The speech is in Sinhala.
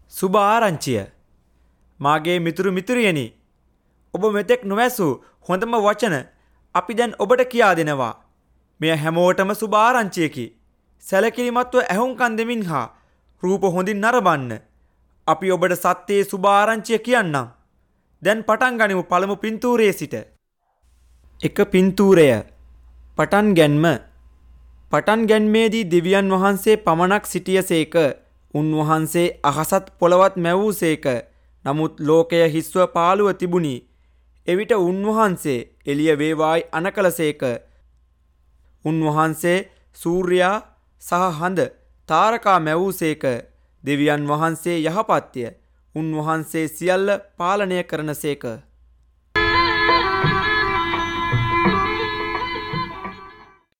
සුභ ආරංචිය. මාගේ මිතුරු මිතුරියනි, ඔබ මෙතෙක් නොවැසූ හොඳම වචන අපි දැන් ඔබට කියා දෙනවා. මෙය හැමෝටම සුභ ආරංචියකි. සැලකිලිමත්ව ඇහුම්කන් දෙමින් හා රූප හොඳින් නරඹන්න. අපි ඔබට සත්‍යයේ සුභ ආරංචිය කියන්නම්. දැන් පටන් ගනිමු පළමු පින්තූරයේ සිට. එක පින්තූරය. පටන් ගැන්ම. පටන් ගැන්මේදී දෙවියන් වහන්සේ පමණක් සිටියසේක. උන්වහන්සේ අහසත් පොළවත් මැවූසේක. නමුත් ලෝකය හිස්ව පාළුව තිබුණි. එවිට උන්වහන්සේ එළිය වේවායි අනකලසේක. උන්වහන්සේ සූර්යයා සහ හඳ තාරකා මැවූසේක. දෙවියන් වහන්සේ යහපත්ය. උන්වහන්සේ සියල්ල පාලනය කරනසේක.